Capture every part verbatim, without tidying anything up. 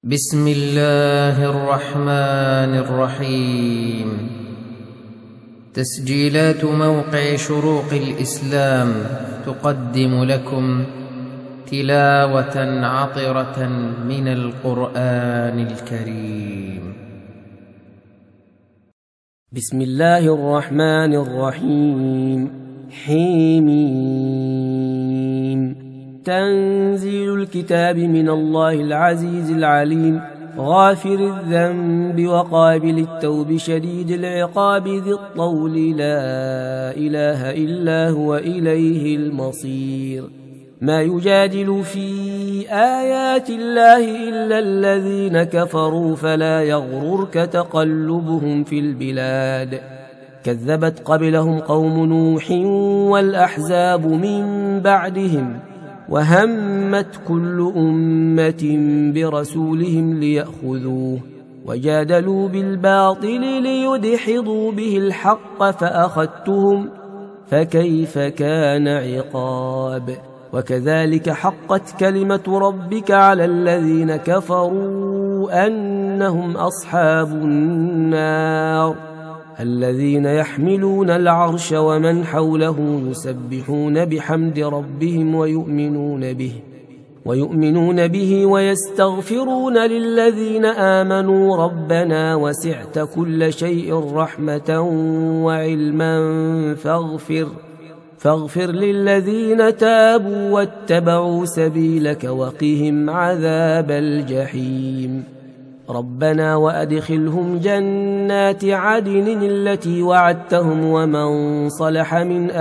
بسم الله الرحمن الرحيم. تسجيلات موقع شروق الإسلام تقدم لكم تلاوة عطرة من القرآن الكريم. بسم الله الرحمن الرحيم. حميم. تنزيل الكتاب من الله العزيز العليم، غافر الذنب وقابل التوب، شديد العقاب، ذي الطول، لا إله إلا هو، إليه المصير. ما يجادل في آيات الله إلا الذين كفروا، فلا يغررك تقلبهم في البلاد. كذبت قبلهم قوم نوح والأحزاب من بعدهم، وهمت كل أمة برسولهم ليأخذوه، وجادلوا بالباطل ليدحضوا به الحق، فأخذتهم فكيف كان عقاب. وكذلك حقت كلمة ربك على الذين كفروا أنهم أصحاب النار، الذين يحملون العرش ومن حوله يسبحون بحمد ربهم ويؤمنون به ويؤمنون به ويستغفرون للذين آمنوا ربنا وسعت كل شيء رحمة وعلما فاغفر فاغفر للذين تابوا واتبعوا سبيلك وقهم عذاب الجحيم. ربنا وأدخلهم جنات عدن التي وعدتهم ومن صلح من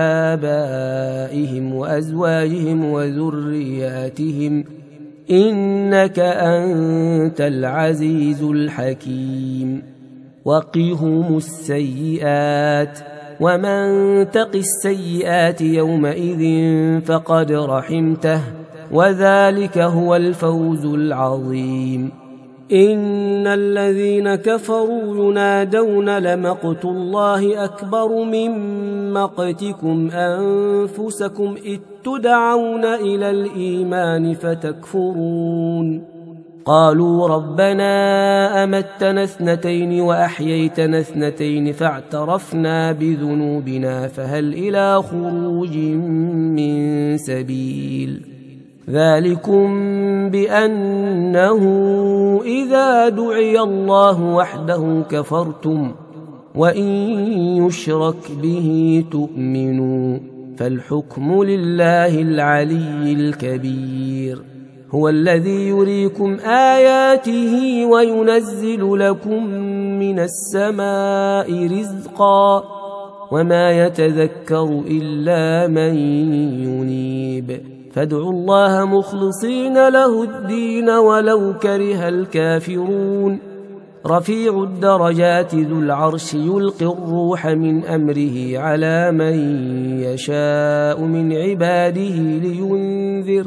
آبائهم وأزواجهم وذرياتهم، إنك أنت العزيز الحكيم. وقهم السيئات، ومن تق السيئات يومئذ فقد رحمته، وذلك هو الفوز العظيم. إن الذين كفروا ينادون لمقت الله أكبر من مقتكم أنفسكم إذ تدعون إلى الإيمان فتكفرون. قالوا ربنا أمتنا اثنتين وأحييتنا اثنتين فاعترفنا بذنوبنا فهل إلى خروج من سبيل. ذلكم بأنه إذا دعي الله وحده كفرتم، وإن يشرك به تؤمنوا، فالحكم لله العلي الكبير. هو الذي يريكم آياته وينزل لكم من السماء رزقا، وما يتذكر إلا من ينيب. فادعوا الله مخلصين له الدين ولو كره الكافرون. رفيع الدرجات ذو العرش يلقي الروح من أمره على من يشاء من عباده لينذر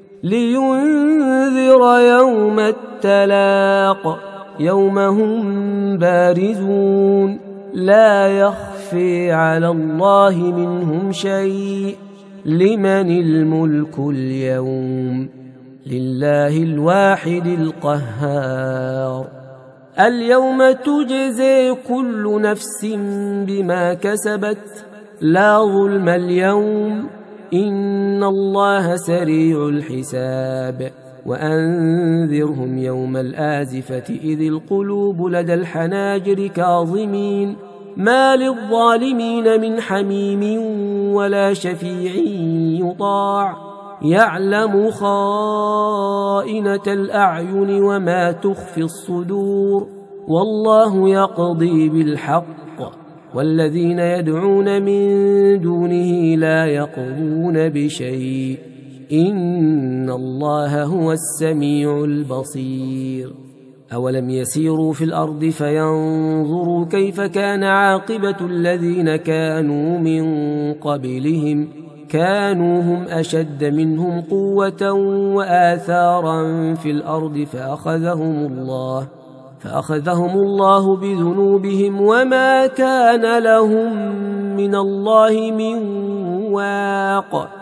لينذر يوم التلاق، يوم هم بارزون لا يخفي على الله منهم شيء. لمن الملك اليوم؟ لله الواحد القهار. اليوم تجزي كل نفس بما كسبت، لا ظلم اليوم، إن الله سريع الحساب. وأنذرهم يوم الآزفة إذ القلوب لدى الحناجر كاظمين، ما للظالمين من حميم ولا شفيع يطاع، يعلم خائنة الأعين وما تخفي الصدور، والله يقضي بالحق، والذين يدعون من دونه لا يقضون بشيء، إن الله هو السميع البصير. أولم يسيروا في الأرض فينظروا كيف كان عاقبة الذين كانوا من قبلهم، كانوا هم أشد منهم قوة وآثارا في الأرض فأخذهم الله فأخذهم الله بذنوبهم، وما كان لهم من الله من واق.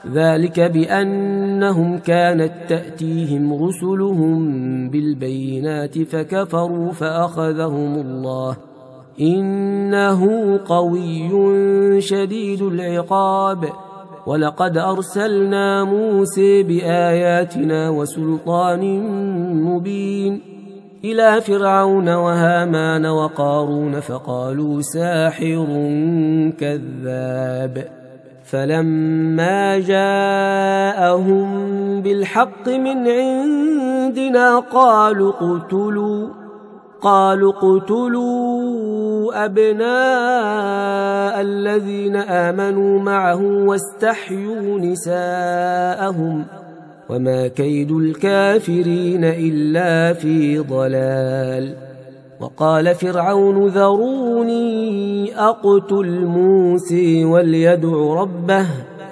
ذلك بأنهم كانت تأتيهم رسلهم بالبينات فكفروا فأخذهم الله إنه قوي شديد العقاب. ولقد أرسلنا موسى بآياتنا وسلطان مبين إلى فرعون وهامان وقارون فقالوا ساحر كذاب. فلما جاءهم بالحق من عندنا قالوا اقتلوا قالوا اقتلوا أبناء الذين آمنوا معه واستحيوا نساءهم وما كيد الكافرين إلا في ضلال. وقال فرعون ذروني أقتل موسى وليدع ربه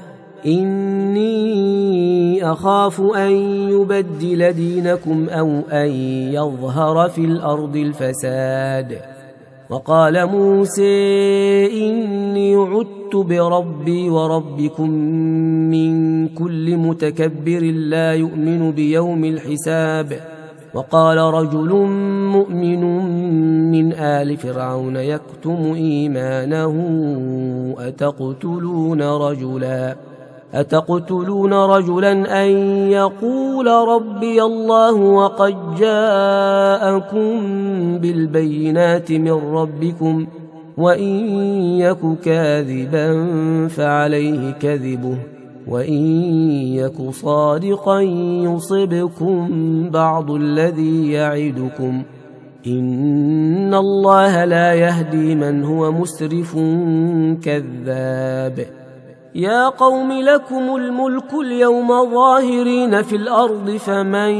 إني أخاف أن يبدل دينكم أو أن يظهر في الأرض الفساد. وقال موسى إني عدت بربي وربكم من كل متكبر لا يؤمن بيوم الحساب. وقال رجل مؤمن من آل فرعون يكتم إيمانه أتقتلون رجلا أتقتلون رجلا أن يقول ربي الله وقد جاءكم بالبينات من ربكم وإن يك كاذبا فعليه كذبه وإن يك صادقا يصبكم بعض الذي يعدكم إن الله لا يهدي من هو مسرف كذاب. يا قوم لكم الملك اليوم ظاهرين في الأرض فمن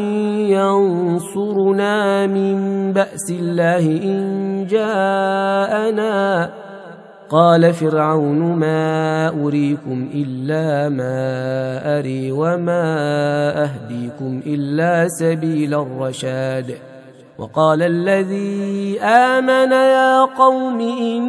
ينصرنا من بأس الله إن جاءنا. قال فرعون ما أريكم إلا ما أري وما أهديكم إلا سبيل الرشاد. وقال الذي آمن يا قوم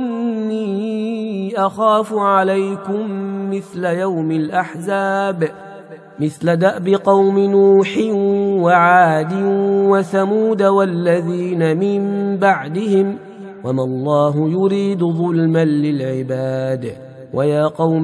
إني أخاف عليكم مثل يوم الأحزاب مثل دأب قوم نوح وعاد وثمود والذين من بعدهم وما الله يريد ظلما للعباد. ويا قوم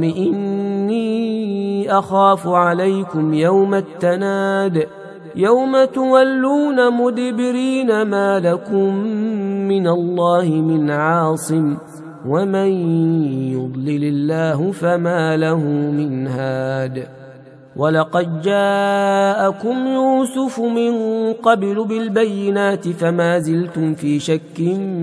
إني أخاف عليكم يوم التناد يوم تولون مدبرين ما لكم من الله من عاصم ومن يضلل الله فما له من هاد. ولقد جاءكم يوسف من قبل بالبينات فما زلتم في شك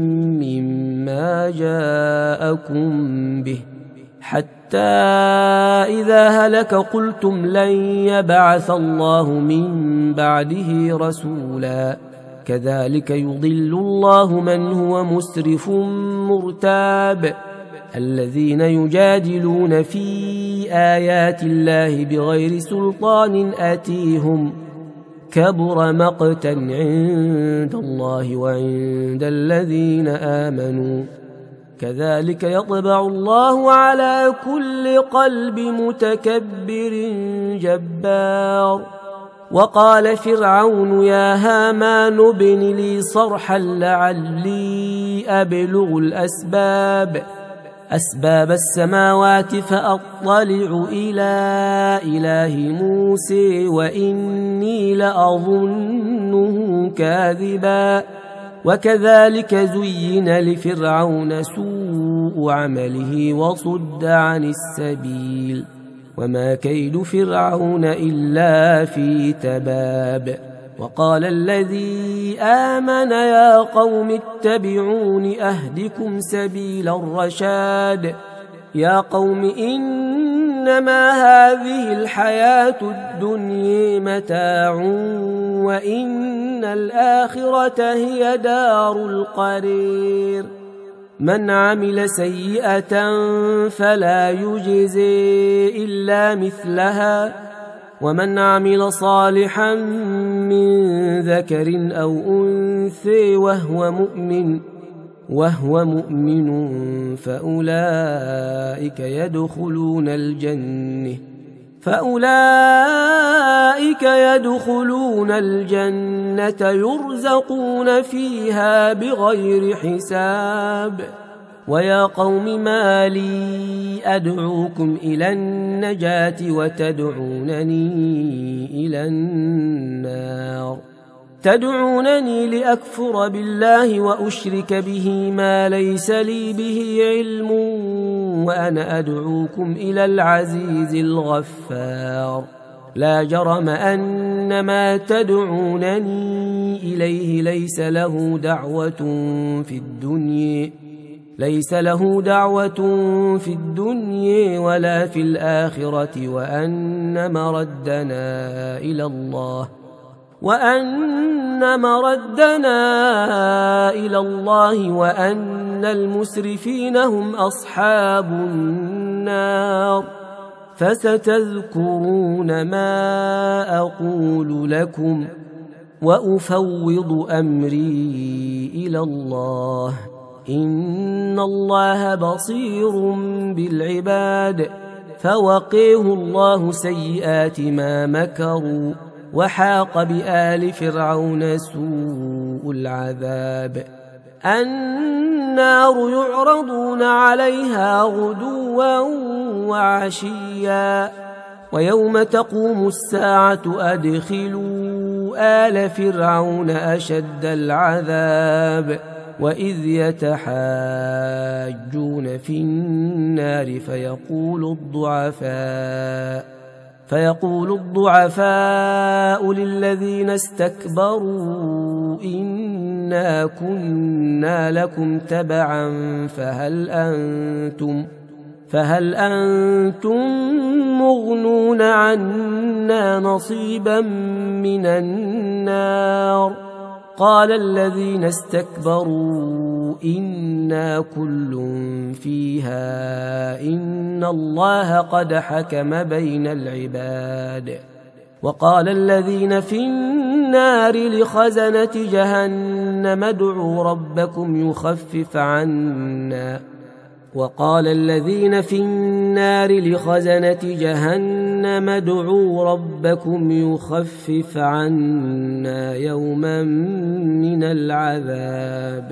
مما جاءكم به حتى إذا هلك قلتم لن يبعث الله من بعده رسولا كذلك يضل الله من هو مسرف مرتاب. الذين يجادلون في آيات الله بغير سلطان آتيهم كبر مقتا عند الله وعند الذين آمنوا كذلك يطبع الله على كل قلب متكبر جبار. وقال فرعون يا هامان ابن لي صرحا لعلي أبلغ الأسباب أسباب السماوات فأطلع إلى إله موسى وإني لأظنه كاذبا. وكذلك زين لفرعون سوء عمله وصد عن السبيل وما كيد فرعون إلا في تباب. وقال الذي آمن يا قوم اتبعون أهدكم سبيل الرشاد. يا قوم إنما هذه الحياة الدنيا متاع وإن الآخرة هي دار القرير. من عمل سيئة فلا يجزي إلا مثلها ومن عمل صالحا من ذكر أو أنثى وهو مؤمن وهو مؤمن فأولئك يدخلون الجنة فأولئك يدخلون الجنة يرزقون فيها بغير حساب. ويا قوم ما لي أدعوكم إلى النجاة وتدعونني إلى النار تدعونني لأكفر بالله وأشرك به ما ليس لي به علم وأنا أدعوكم إلى العزيز الغفار. لا جرم أن ما تدعونني إليه ليس له دعوة في الدنيا ليس له دعوة في الدنيا ولا في الآخرة وأن مردنا إلى الله وأن مردنا إلى الله وأن المسرفين هم أصحاب النار. فستذكرون ما أقول لكم وأفوض أمري إلى الله إن الله بصير بالعباد. فوقيه الله سيئات ما مكروا وحاق بآل فرعون سوء العذاب. النار يعرضون عليها غدوا وعشيا ويوم تقوم الساعة أدخلوا آل فرعون أشد العذاب وإذ يتحاجون في النار فيقول الضعفاء فيقول الضعفاء للذين استكبروا إنا كنا لكم تبعا فهل أنتم فهل أنتم مغنون عنا نصيبا من النار. قال الذين استكبروا إنا كل فيها إن الله قد حكم بين العباد. وقال الذين في النار لخزنة جهنم ادعوا ربكم يخفف عنا وقال الذين في النار لخزنة جهنم ادعوا ربكم يخفف عنا يوما من العذاب.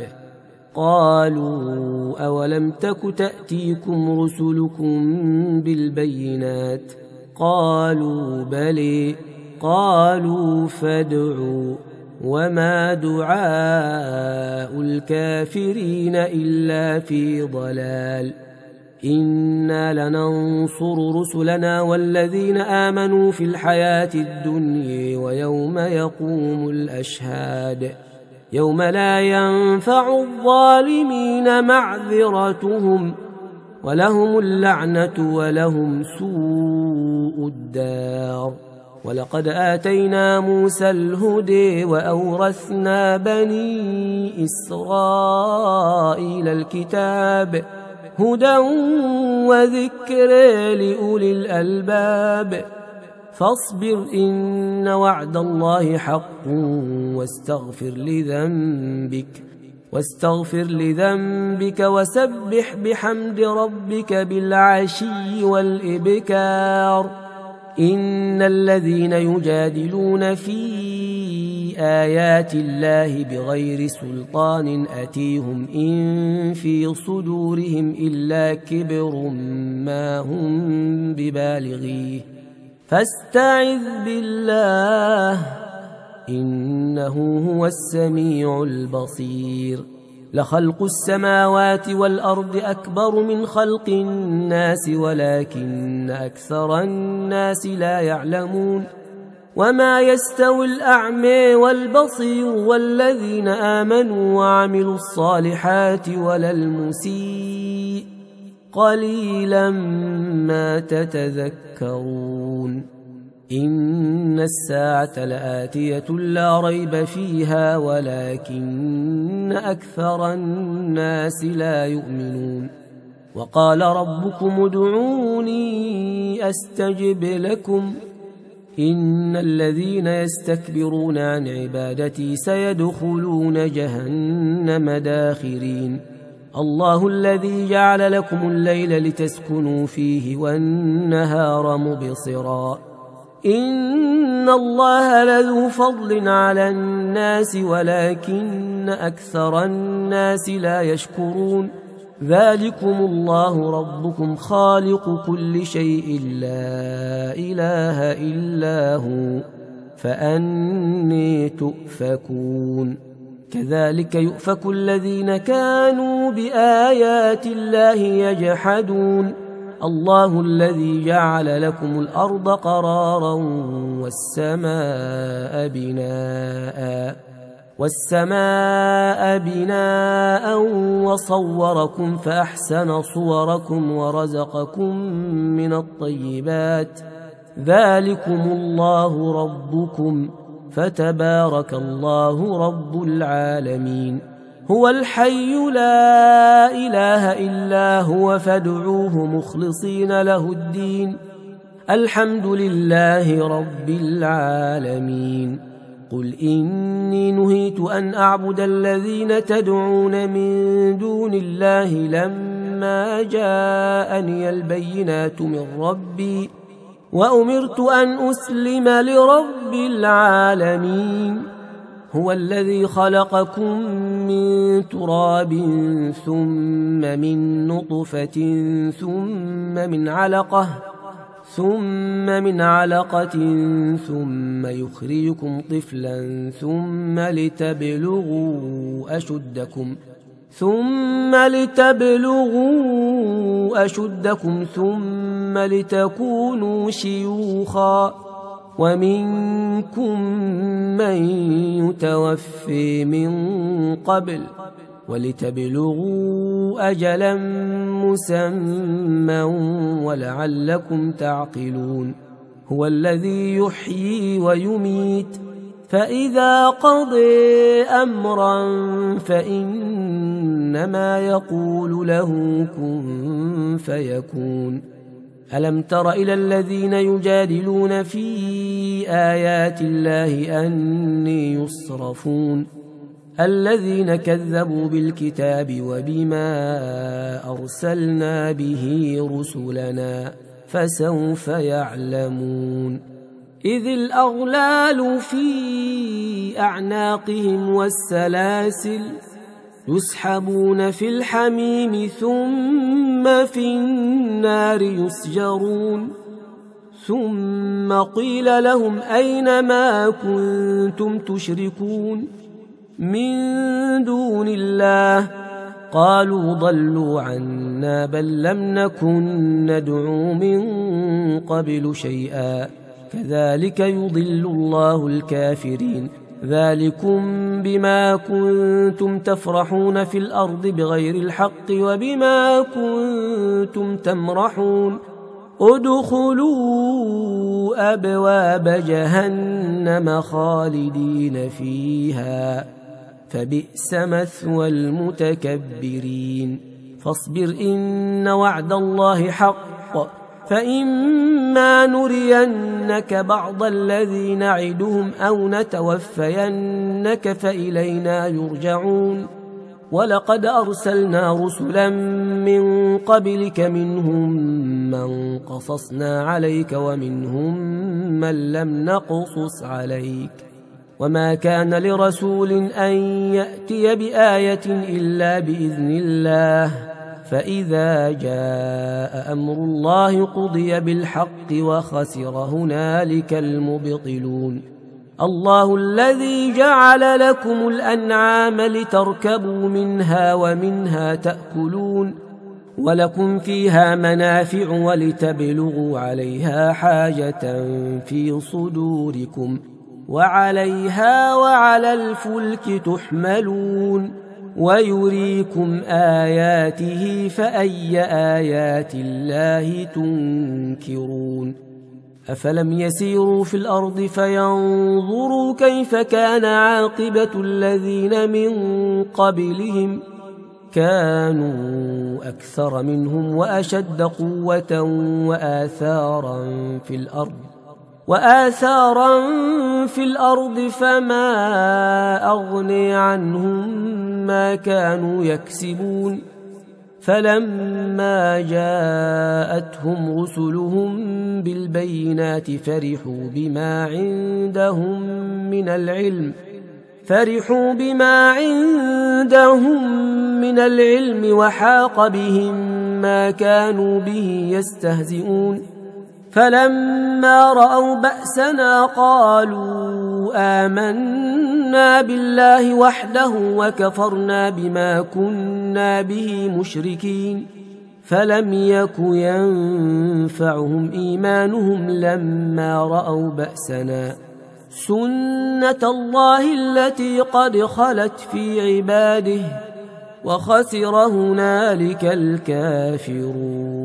قالوا أولم تك تأتيكم رسلكم بالبينات قالوا بلى قالوا فادعوا وما دعاء الكافرين إلا في ضلال. إنا لننصر رسلنا والذين آمنوا في الحياة الدنيا ويوم يقوم الأشهاد يوم لا ينفع الظالمين معذرتهم ولهم اللعنة ولهم سوء الدار. ولقد آتينا موسى الهدى وأورثنا بني إسرائيل الكتاب هدى وذكر لأولي الألباب. فاصبر إن وعد الله حق واستغفر لذنبك واستغفر لذنبك وسبح بحمد ربك بالعشي والإبكار. إن الذين يجادلون في آيات الله بغير سلطان أتيهم إن في صدورهم إلا كبر ما هم ببالغيه فاستعذ بالله إنه هو السميع البصير. لخلق السماوات والأرض أكبر من خلق الناس ولكن أكثر الناس لا يعلمون. وما يستوي الأعمى والبصير والذين آمنوا وعملوا الصالحات ولا المسيء قليلا ما تتذكرون. إن الساعة لآتية لا ريب فيها ولكن أكثر الناس لا يؤمنون. وقال ربكم ادعوني أستجب لكم إن الذين يستكبرون عن عبادتي سيدخلون جهنم داخرين. الله الذي جعل لكم الليل لتسكنوا فيه والنهار مبصرا إن الله لذو فضل على الناس ولكن أكثر الناس لا يشكرون ذلكم الله ربكم خالق كل شيء لا إله إلا هو فأني تؤفكون كذلك يؤفك الذين كانوا بآيات الله يجحدون الله الذي جعل لكم الأرض قرارا والسماء بناء والسماء بناء وصوركم فأحسن صوركم ورزقكم من الطيبات ذلكم الله ربكم فتبارك الله رب العالمين هو الحي لا إله إلا هو فادعوه مخلصين له الدين الحمد لله رب العالمين قل إني نهيت أن أعبد الذين تدعون من دون الله لما جاءني البينات من ربي وأمرت أن أسلم لرب العالمين هو الذي خلقكم من تراب ثم من نطفة ثم من علقة ثم من علقة ثم يخرجكم طفلا ثم لتبلغوا أشدكم ثم لتبلغوا أشدكم ثم لتكونوا شيوخا ومنكم من يتوفي من قبل ولتبلغوا أجلا مسمى ولعلكم تعقلون هو الذي يحيي ويميت فإذا قضي أمرا فإنما يقول له كن فيكون ألم تر إلى الذين يجادلون في آيات الله أني يصرفون الذين كذبوا بالكتاب وبما أرسلنا به رسلنا فسوف يعلمون إذ الأغلال في أعناقهم والسلاسل يسحبون في الحميم ثم في النار يسجرون ثم قيل لهم أين ما كنتم تشركون من دون الله قالوا ضلوا عنا بل لم نكن ندعو من قبل شيئا كذلك يضل الله الكافرين ذلكم بما كنتم تفرحون في الأرض بغير الحق وبما كنتم تمرحون ادخلوا أبواب جهنم خالدين فيها فبئس مثوى المتكبرين فاصبر إن وعد الله حق فإما نرينك بعض الذي نعدهم أو نتوفينك فإلينا يرجعون ولقد أرسلنا رسلا من قبلك منهم من قصصنا عليك ومنهم من لم نقصص عليك وما كان لرسول أن يأتي بآية إلا بإذن الله فإذا جاء أمر الله قضي بالحق وخسر هنالك المبطلون الله الذي جعل لكم الأنعام لتركبوا منها ومنها تأكلون ولكم فيها منافع ولتبلغوا عليها حاجة في صدوركم وعليها وعلى الفلك تحملون ويريكم آياته فأي آيات الله تنكرون أفلم يسيروا في الأرض فينظروا كيف كان عاقبة الذين من قبلهم كانوا أكثر منهم وأشد قوة وآثارا في الأرض وآثارا في الأرض فما أغني عنهم ما كانوا يكسبون فلما جاءتهم رسلهم بالبينات فرحوا بما عندهم من العلم فرحوا بما عندهم من العلم وحاق بهم ما كانوا به يستهزئون فلما رأوا بأسنا قالوا آمنا بالله وحده وكفرنا بما كنا به مشركين فلم يك ينفعهم إيمانهم لما رأوا بأسنا سنة الله التي قد خلت في عباده وخسر هنالك الكافرون.